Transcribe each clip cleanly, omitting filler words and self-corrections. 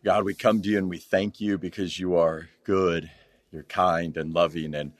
God, we come to you and we thank you because you are good, you're kind and loving, and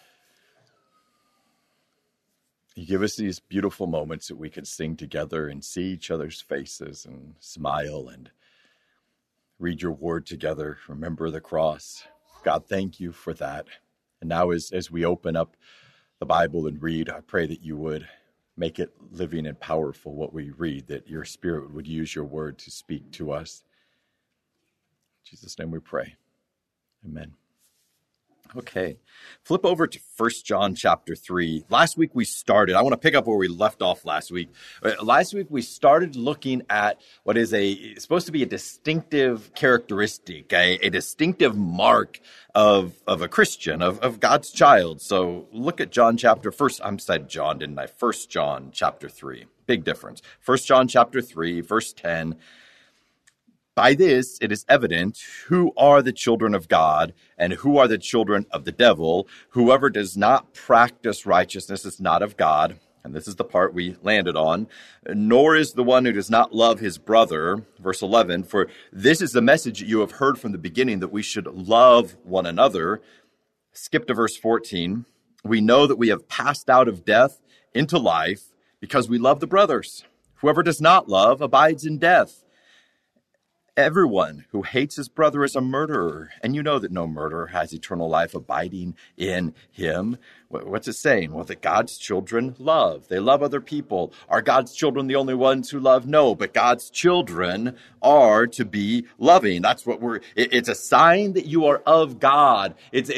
you give us these beautiful moments that we can sing together and see each other's faces and smile and read your word together, remember the cross. God, thank you for that. And now as we open up the Bible and read, I pray that you would make it living and powerful what we read, that your Spirit would use your word to speak to us. In Jesus' name we pray. Amen. Okay, flip over to 1 John chapter 3. Last week we started, I want to pick up where we left off last week. Last week we started looking at what is supposed to be a distinctive characteristic, a distinctive mark of a Christian, of God's child. So look at John chapter, I said John, didn't I? 1 John chapter 3, big difference. 1 John chapter 3, verse 10. By this, it is evident who are the children of God and who are the children of the devil. Whoever does not practice righteousness is not of God. And this is the part we landed on. Nor is the one who does not love his brother. Verse 11, for this is the message that you have heard from the beginning, that we should love one another. Skip to verse 14. We know that we have passed out of death into life because we love the brothers. Whoever does not love abides in death. Everyone who hates his brother is a murderer, and you know that no murderer has eternal life abiding in him. What's it saying? Well, that God's children love. They love other people. Are God's children the only ones who love? No, but God's children are to be loving. That's what it's a sign that you are of God.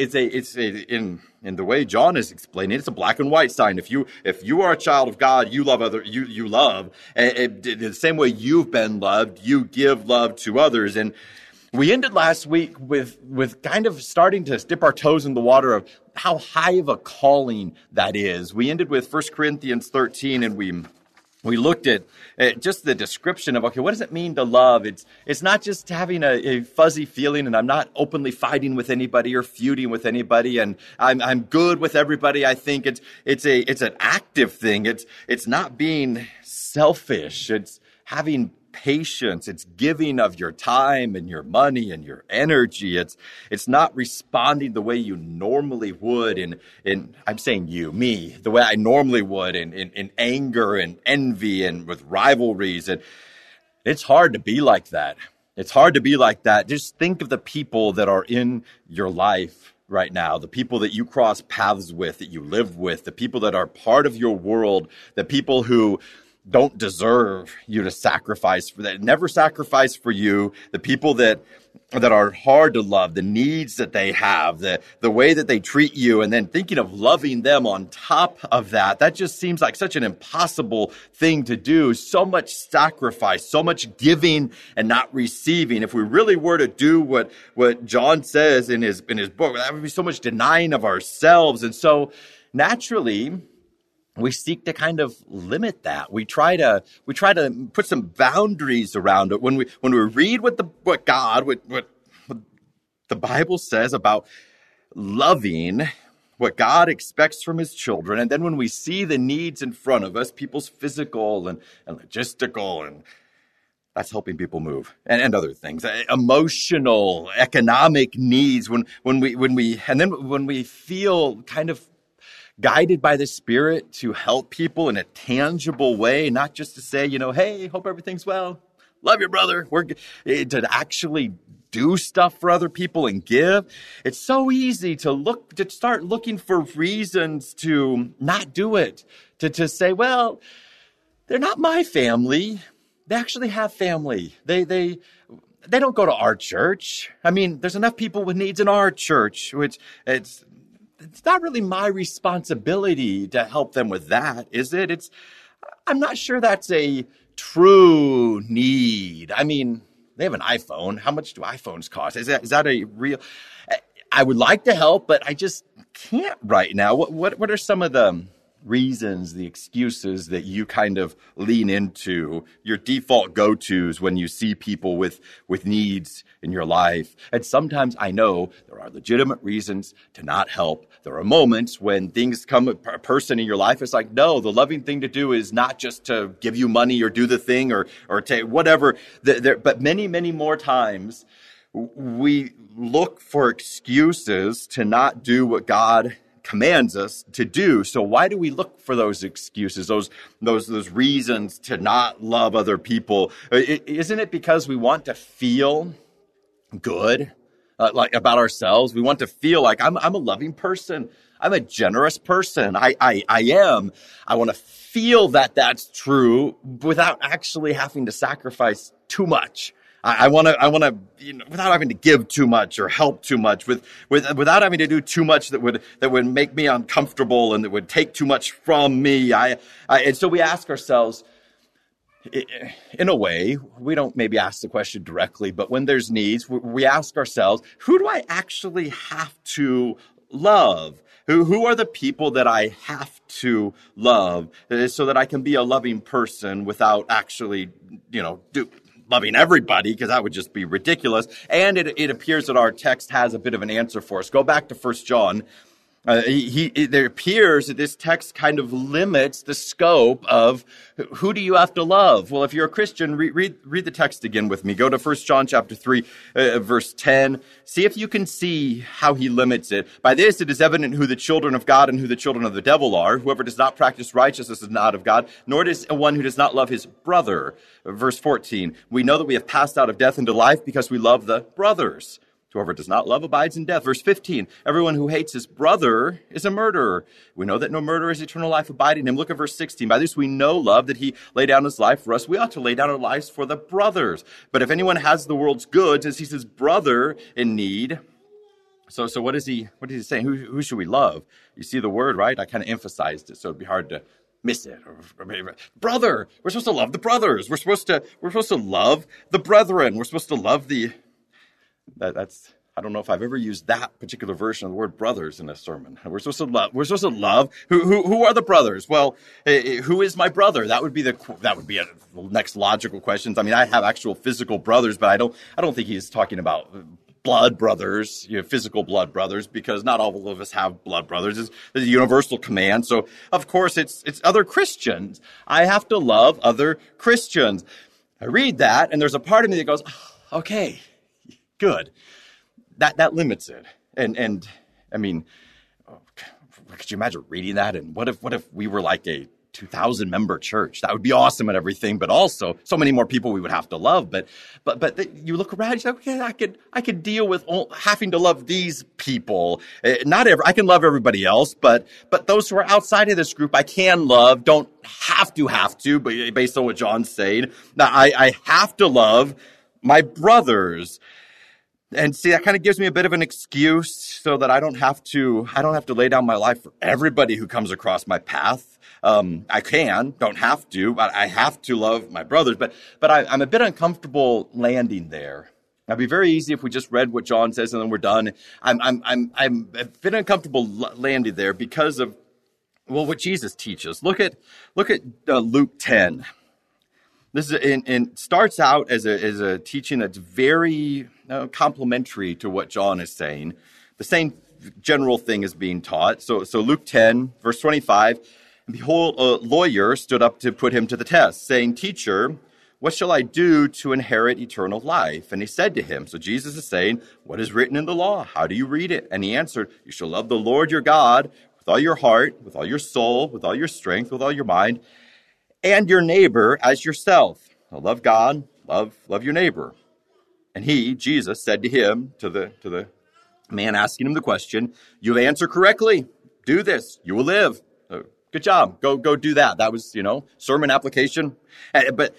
In the way John is explaining it, it's a black and white sign. If you are a child of God, you love you love. And the same way you've been loved, you give love to others. And we ended last week with kind of starting to dip our toes in the water of how high of a calling that is. We ended with 1 Corinthians 13, and we looked at just the description of, okay, what does it mean to love? It's not just having a fuzzy feeling, and I'm not openly fighting with anybody or feuding with anybody, and I'm good with everybody. I think it's an active thing. It's not being selfish. It's having patience. It's giving of your time and your money and your energy. It's not responding the way you normally would in I'm saying me, the way I normally would in anger and envy and with rivalries. And it's hard to be like that. It's hard to be like that. Just think of the people that are in your life right now, the people that you cross paths with, that you live with, the people that are part of your world, the people who don't deserve you to sacrifice for that, never sacrifice for you, the people that are hard to love, the needs that they have, the way that they treat you, and then thinking of loving them on top of that just seems like such an impossible thing to do. So much sacrifice, so much giving and not receiving. If we really were to do what John says in his book, that would be so much denying of ourselves. And so naturally, we seek to kind of limit that. We try to put some boundaries around it. When we read what the Bible says about loving, what God expects from his children, and then when we see the needs in front of us, people's physical and logistical, and that's helping people move, and other things, emotional, economic needs, when we feel kind of guided by the Spirit to help people in a tangible way, not just to say, hey, hope everything's well, love your brother, to actually do stuff for other people and give. It's so easy to start looking for reasons to not do it, to say, well, they're not my family. They actually have family. They don't go to our church. I mean, there's enough people with needs in our church, which it's not really my responsibility to help them with that, is it? I'm not sure that's a true need. I mean, they have an iPhone. How much do iPhones cost? Is that a real? I would like to help, but I just can't right now. What are some of the reasons, the excuses that you kind of lean into, your default go-tos when you see people with needs in your life. And sometimes I know there are legitimate reasons to not help. There are moments when things come, a person in your life, it's like, no, the loving thing to do is not just to give you money or do the thing or take whatever. But many, many more times we look for excuses to not do what God commands us to do. So why do we look for those excuses, those reasons to not love other people? Isn't it because we want to feel good, like about ourselves? We want to feel like I'm a loving person. I'm a generous person. I am. I want to feel that that's true without actually having to sacrifice too much. I want to, without having to give too much or help too much, without having to do too much that would make me uncomfortable and that would take too much from me. And so we ask ourselves, in a way, we don't maybe ask the question directly, but when there's needs, we ask ourselves, who do I actually have to love? Who are the people that I have to love so that I can be a loving person without actually, loving everybody, because that would just be ridiculous. And it appears that our text has a bit of an answer for us. Go back to 1 John. It appears that this text kind of limits the scope of who do you have to love. Well, if you're a Christian, read the text again with me. Go to 1 John chapter 3, verse 10. See if you can see how he limits it. By this it is evident who the children of God and who the children of the devil are. Whoever does not practice righteousness is not of God, nor is one who does not love his brother. Verse 14. We know that we have passed out of death into life because we love the brothers. Whoever does not love abides in death. Verse 15, everyone who hates his brother is a murderer. We know that no murderer has eternal life abiding in him. Look at verse 16. By this we know love, that he laid down his life for us. We ought to lay down our lives for the brothers. But if anyone has the world's goods and sees his brother in need, so what is he saying? Who should we love? You see the word, right? I kind of emphasized it, so it'd be hard to miss it. Brother. We're supposed to love the brothers. We're supposed to love the brethren. We're supposed to love that's I don't know if I've ever used that particular version of the word brothers in a sermon. We're supposed to love. Who are the brothers? Well, who is my brother? That would be the next logical questions. I mean, I have actual physical brothers, but I don't think he's talking about blood brothers, physical blood brothers, because not all of us have blood brothers. It's a universal command. So of course it's other Christians. I have to love other Christians. I read that, and there's a part of me that goes, oh, okay. Good. That limits it. And I mean, could you imagine reading that? And what if we were like a 2,000 member church? That would be awesome and everything, but also so many more people we would have to love. But you look around, you say, okay, I could deal with having to love these people. I can love everybody else, but those who are outside of this group, I can love. Don't have to, but based on what John's saying, now I have to love my brothers. And see, that kind of gives me a bit of an excuse so that I don't have to lay down my life for everybody who comes across my path. Don't have to, but I have to love my brothers. But I'm a bit uncomfortable landing there. It'd be very easy if we just read what John says and then we're done. I'm a bit uncomfortable landing there because of, what Jesus teaches. Look at Luke 10. This is starts out as a teaching that's very complementary to what John is saying. The same general thing is being taught. So Luke 10, verse 25, and behold, a lawyer stood up to put him to the test, saying, Teacher, what shall I do to inherit eternal life? And he said to him, so Jesus is saying, what is written in the law? How do you read it? And he answered, you shall love the Lord your God with all your heart, with all your soul, with all your strength, with all your mind, and your neighbor as yourself. Now, love God, love your neighbor. And he, Jesus, said to him, to the man asking him the question, you have answered correctly. Do this, you will live. Good job. Go do that. That was, sermon application. But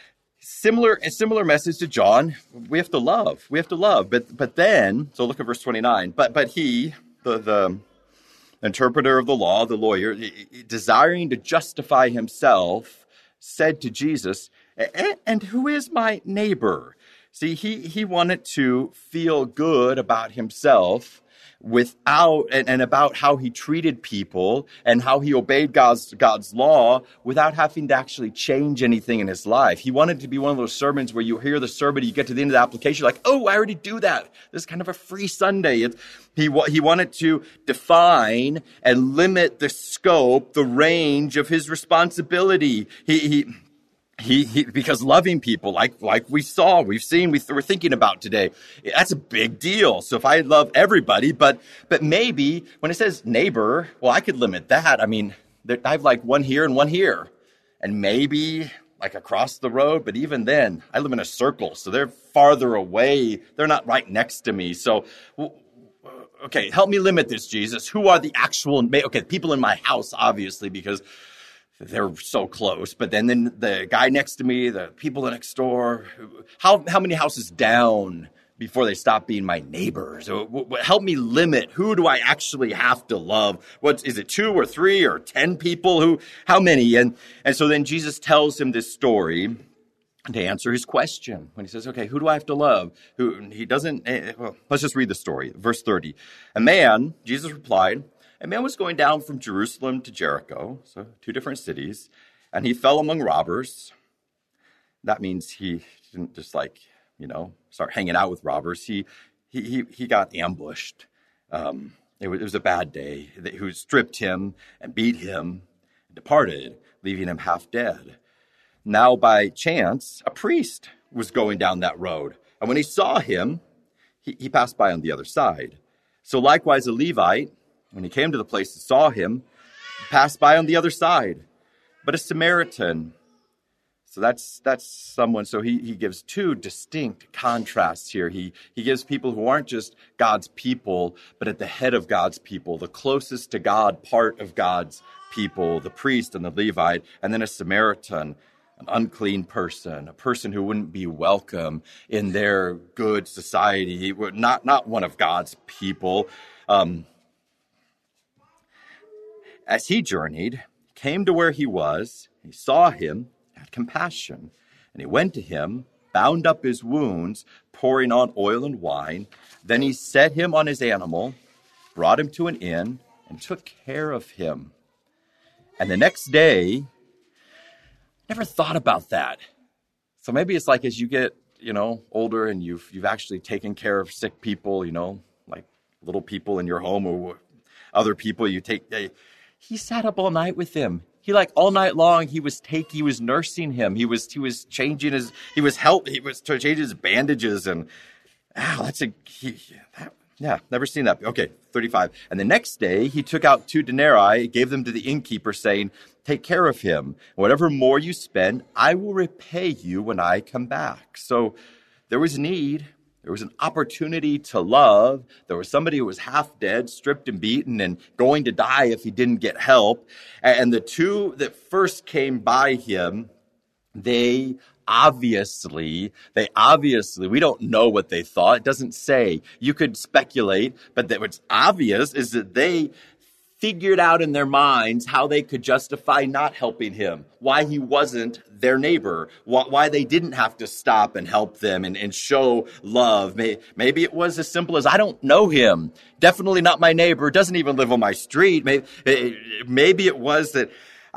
similar message to John. We have to love. But then, so look at verse 29. But he, the interpreter of the law, the lawyer, desiring to justify himself, said to Jesus, and who is my neighbor? See, he wanted to feel good about himself without and about how he treated people and how he obeyed God's law without having to actually change anything in his life. He wanted to be one of those sermons where you hear the sermon, you get to the end of the application, you're like, oh, I already do that. This is kind of a free Sunday. He wanted to define and limit the scope, the range of his responsibility. He because loving people, like we're thinking about today, that's a big deal. So if I love everybody, but maybe when it says neighbor, well, I could limit that. I mean, I have like one here and one here, and maybe like across the road. But even then, I live in a circle, so they're farther away. They're not right next to me. So, okay, help me limit this, Jesus. Who are the actual people in my house, obviously, because they're so close, but then the guy next to me, the people next door, how many houses down before they stop being my neighbors? Help me limit. Who do I actually have to love? What is it, 2 or 3 or 10 people? How many? And so then Jesus tells him this story to answer his question. When he says, okay, who do I have to love? He doesn't, well, let's just read the story. Verse 30. Jesus replied, a man was going down from Jerusalem to Jericho, so 2 different cities, and he fell among robbers. That means he didn't just start hanging out with robbers. He got ambushed. It was a bad day. Who stripped him and beat him and departed, leaving him half dead. Now, by chance, a priest was going down that road, and when he saw him, he passed by on the other side. So likewise, a Levite, when he came to the place and saw him, passed by on the other side. But a Samaritan, so that's someone, so he gives 2 distinct contrasts here. He gives people who aren't just God's people, but at the head of God's people, the closest to God part of God's people, the priest and the Levite, and then a Samaritan, an unclean person, a person who wouldn't be welcome in their good society, not one of God's people. As he journeyed, came to where he was, he saw him, had compassion, and he went to him, bound up his wounds, pouring on oil and wine. Then he set him on his animal, brought him to an inn, and took care of him. And the next day, never thought about that. So maybe it's like as you get, older and you've actually taken care of sick people, like little people in your home or other people he sat up all night with him. All night long, he was nursing him. He was changing his bandages and, never seen that. Okay, 35. And the next day, he took out 2 denarii, gave them to the innkeeper, saying, take care of him. Whatever more you spend, I will repay you when I come back. So there was need. There was an opportunity to love. There was somebody who was half dead, stripped and beaten, and going to die if he didn't get help. And the 2 that first came by him, they obviously, we don't know what they thought. It doesn't say. You could speculate, but what's obvious is that they figured out in their minds how they could justify not helping him, why he wasn't their neighbor, why they didn't have to stop and help them and show love. Maybe it was as simple as, I don't know him, definitely not my neighbor, doesn't even live on my street. Maybe it was that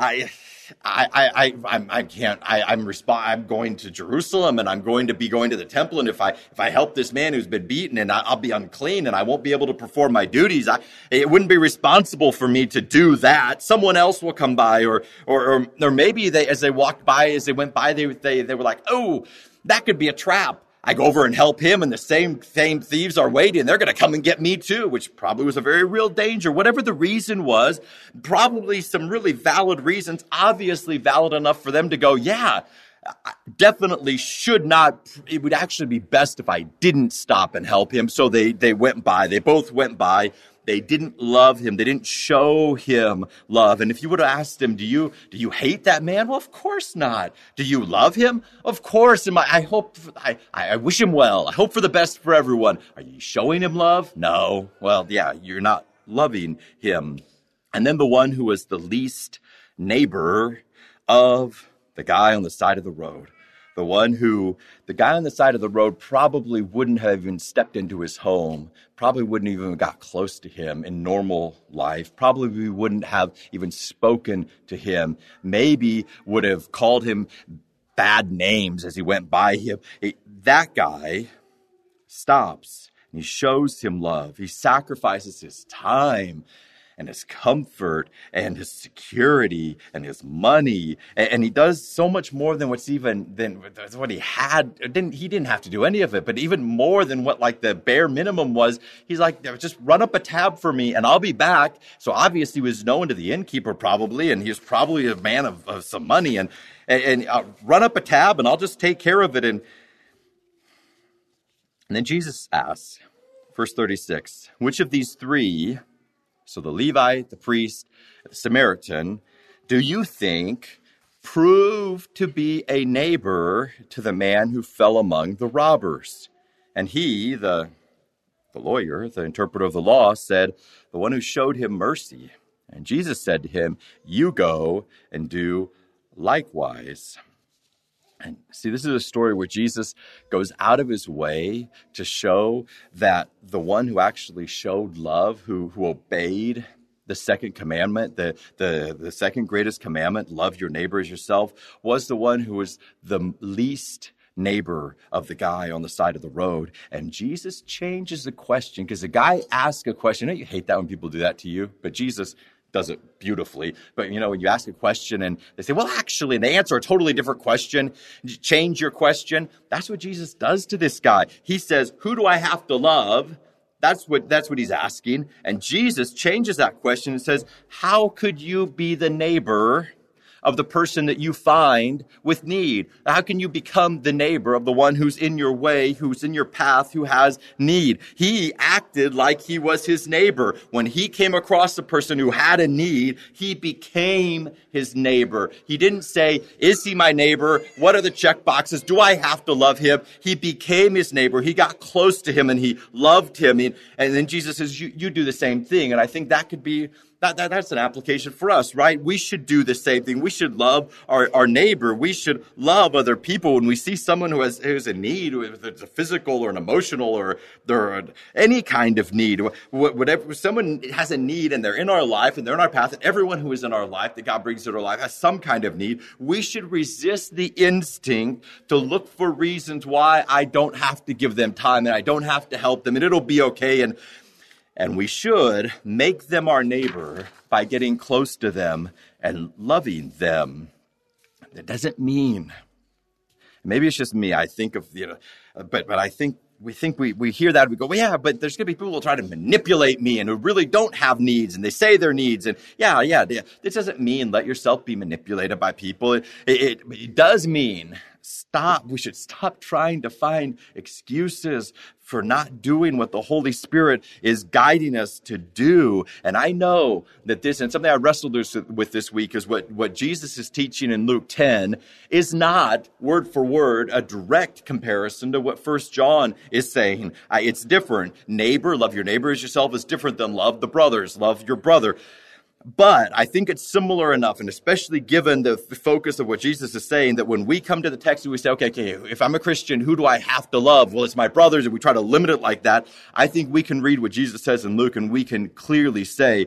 I'm going to Jerusalem and I'm going to be going to the temple. And if I help this man who's been beaten and I'll be unclean and I won't be able to perform my duties, it wouldn't be responsible for me to do that. Someone else will come by or maybe as they went by, they were like, oh, that could be a trap. I go over and help him, and the same thieves are waiting. They're going to come and get me too, which probably was a very real danger. Whatever the reason was, probably some really valid reasons, obviously valid enough for them to go, yeah, definitely should not. It would actually be best if I didn't stop and help him. So they went by. They both went by. They didn't love him. They didn't show him love. And if you would have asked him, do you hate that man? Well, of course not. Do you love him? Of course. I wish him well. I hope for the best for everyone. Are you showing him love? No. Well, yeah, you're not loving him. And then the one who was the least neighbor of the guy on the side of the road, The guy on the side of the road probably wouldn't have even stepped into his home, probably wouldn't even got close to him in normal life, probably wouldn't have even spoken to him, maybe would have called him bad names as he went by him. That guy stops and he shows him love. He sacrifices his time and his comfort and his security and his money. And he does so much more than what he had. He didn't have to do any of it, but even more than what like the bare minimum was. He's like, just run up a tab for me and I'll be back. So obviously he was known to the innkeeper probably, and he was probably a man of some money, and run up a tab and I'll just take care of it. And then Jesus asks, verse 36, which of these three, so the Levite, the priest, the Samaritan, do you think proved to be a neighbor to the man who fell among the robbers? And he, the lawyer, the interpreter of the law, said, the one who showed him mercy. And Jesus said to him, you go and do likewise. And see, this is a story where Jesus goes out of his way to show that the one who actually showed love, who obeyed the second commandment, the second greatest commandment, love your neighbor as yourself, was the one who was the least neighbor of the guy on the side of the road. And Jesus changes the question, because the guy asks a question. You hate that when people do that to you, but Jesus does it beautifully. But, when you ask a question and they say, well, actually, and they answer a totally different question, change your question. That's what Jesus does to this guy. He says, who do I have to love? That's what he's asking. And Jesus changes that question and says, how could you be the neighbor of the person that you find with need? How can you become the neighbor of the one who's in your way, who's in your path, who has need? He acted like he was his neighbor. When he came across the person who had a need, he became his neighbor. He didn't say, is he my neighbor? What are the check boxes? Do I have to love him? He became his neighbor. He got close to him and he loved him. And then Jesus says, you do the same thing. And I think that could be That's an application for us, right? We should do the same thing. We should love our neighbor. We should love other people. When we see someone who has a need, whether it's a physical or an emotional or any kind of need, whatever, someone has a need and they're in our life and they're in our path, and everyone who is in our life that God brings into our life has some kind of need, we should resist the instinct to look for reasons why I don't have to give them time and I don't have to help them and it'll be okay. And we should make them our neighbor by getting close to them and loving them. That doesn't mean, maybe it's just me, I think of, but I think we hear that and we go, well, yeah, but there's going to be people who try to manipulate me and who really don't have needs and they say their needs. And yeah. This doesn't mean let yourself be manipulated by people. It does mean we should stop trying to find excuses for not doing what the Holy Spirit is guiding us to do. And I know that this, and something I wrestled with this week, is what Jesus is teaching in Luke 10 is not word for word a direct comparison to what 1 John is saying. It's different. Love your neighbor as yourself is different than love the brothers, love your brother. But I think it's similar enough, and especially given the focus of what Jesus is saying, that when we come to the text and we say, okay, if I'm a Christian, who do I have to love? Well, it's my brothers, and we try to limit it like that. I think we can read what Jesus says in Luke, and we can clearly say,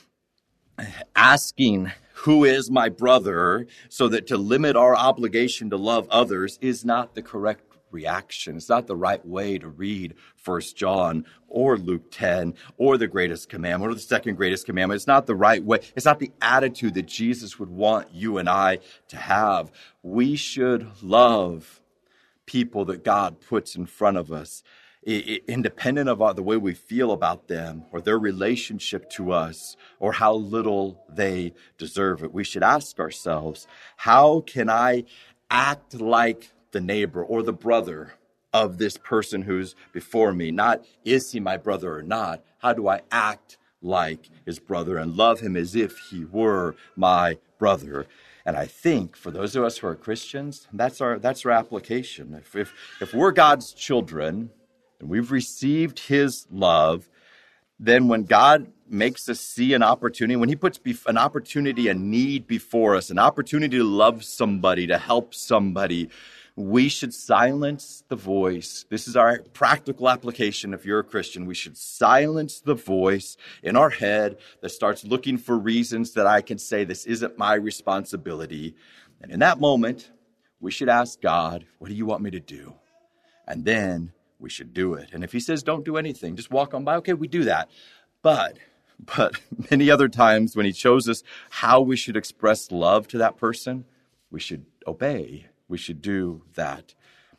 asking who is my brother, so that to limit our obligation to love others is not the correct reaction. It's not the right way to read 1 John or Luke 10 or the greatest commandment or the second greatest commandment. It's not the right way. It's not the attitude that Jesus would want you and I to have. We should love people that God puts in front of us, independent of the way we feel about them or their relationship to us or how little they deserve it. We should ask ourselves, how can I act like the neighbor or the brother of this person who's before me? Not, is he my brother or not? How do I act like his brother and love him as if he were my brother? And I think for those of us who are Christians, that's our application. If we're God's children and we've received his love, then when God makes us see an opportunity, when he puts an opportunity, a need before us, an opportunity to love somebody, to help somebody, we should silence the voice. This is our practical application. If you're a Christian, we should silence the voice in our head that starts looking for reasons that I can say this isn't my responsibility. And in that moment, we should ask God, what do you want me to do? And then we should do it. And if he says, don't do anything, just walk on by, okay, we do that. But many other times when he shows us how we should express love to that person, we should obey. We should do that.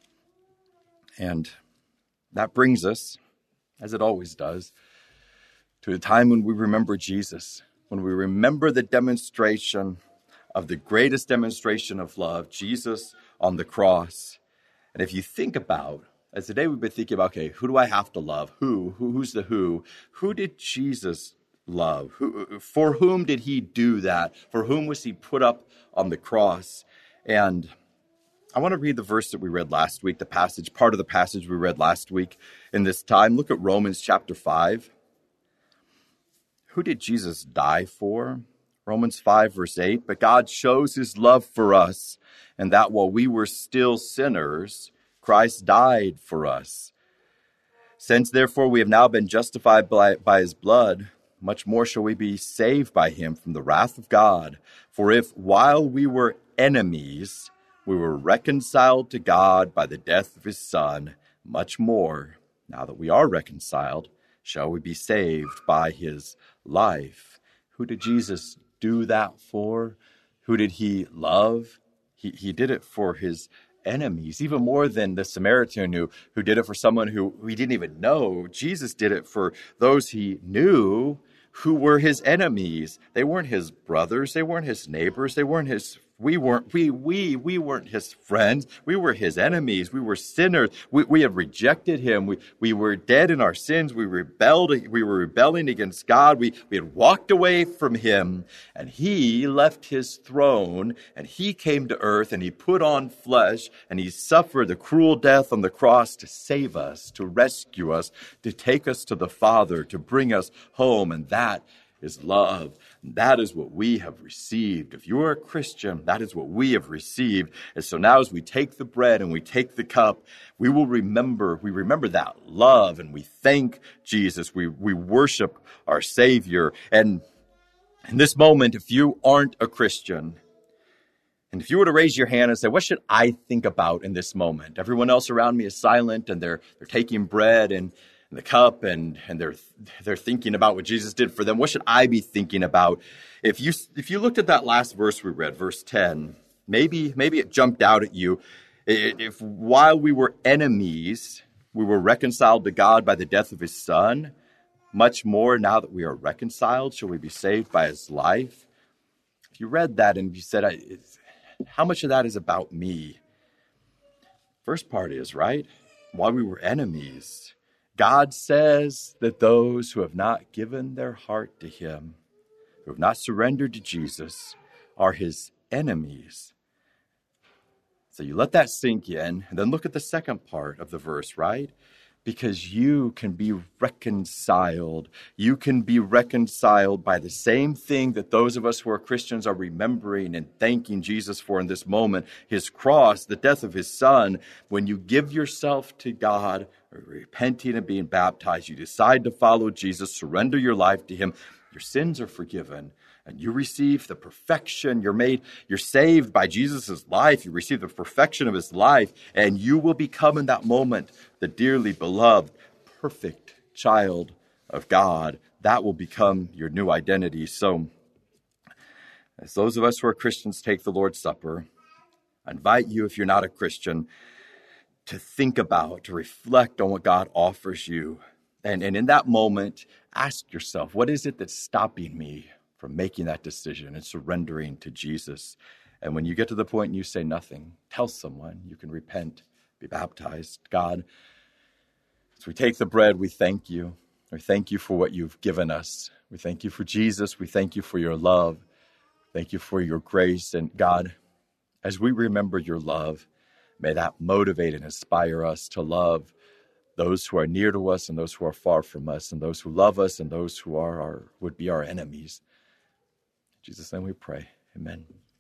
And that brings us, as it always does, to a time when we remember Jesus, when we remember the demonstration of the greatest demonstration of love, Jesus on the cross. And if you think about, as today we've been thinking about, okay, who do I have to love? Who's the who? Who did Jesus love? For whom did he do that? For whom was he put up on the cross? And I want to read the verse that we read last week, part of the passage we read last week in this time. Look at Romans chapter 5. Who did Jesus die for? Romans 5, verse 8. But God shows his love for us, and that while we were still sinners, Christ died for us. Since therefore we have now been justified by his blood, much more shall we be saved by him from the wrath of God. For if while we were enemies, we were reconciled to God by the death of his Son, much more, now that we are reconciled, shall we be saved by his life. Who did Jesus do that for? Who did he love? He did it for his enemies, even more than the Samaritan who did it for someone who he didn't even know. Jesus did it for those he knew who were his enemies. They weren't his brothers. They weren't his neighbors. We weren't his friends. We were his enemies. We were sinners. We had rejected him. We were dead in our sins. We were rebelling against God. We had walked away from him, and he left his throne, and he came to earth, and he put on flesh, and he suffered the cruel death on the cross to save us, to rescue us, to take us to the Father, to bring us home. And that is love. That is what we have received. If you're a Christian, that is what we have received. And so now as we take the bread and we take the cup, we remember that love, and we thank Jesus. We worship our Savior. And in this moment, if you aren't a Christian, and if you were to raise your hand and say, what should I think about in this moment? Everyone else around me is silent, and they're taking bread and the cup, and they're thinking about what Jesus did for them. What should I be thinking about? If you looked at that last verse we read, verse 10, maybe it jumped out at you. If while we were enemies, we were reconciled to God by the death of his Son, much more now that we are reconciled, shall we be saved by his life. If you read that and you said, how much of that is about me? First part is, right? While we were enemies, God says that those who have not given their heart to him, who have not surrendered to Jesus, are his enemies. So you let that sink in, and then look at the second part of the verse, right? Because you can be reconciled. You can be reconciled by the same thing that those of us who are Christians are remembering and thanking Jesus for in this moment, his cross, the death of his Son. When you give yourself to God, repenting and being baptized, you decide to follow Jesus, surrender your life to him, your sins are forgiven, and you receive the perfection. You're saved by Jesus' life. You receive the perfection of his life, and you will become in that moment the dearly beloved, perfect child of God. That will become your new identity. So, as those of us who are Christians take the Lord's Supper, I invite you, if you're not a Christian, to think about, to reflect on what God offers you. And in that moment, ask yourself, what is it that's stopping me from making that decision and surrendering to Jesus? And when you get to the point and you say nothing, tell someone. You can repent, be baptized. God, as we take the bread, we thank you. We thank you for what you've given us. We thank you for Jesus. We thank you for your love. Thank you for your grace. And God, as we remember your love, may that motivate and inspire us to love those who are near to us and those who are far from us, and those who love us and those who would be our enemies. In Jesus' name we pray. Amen.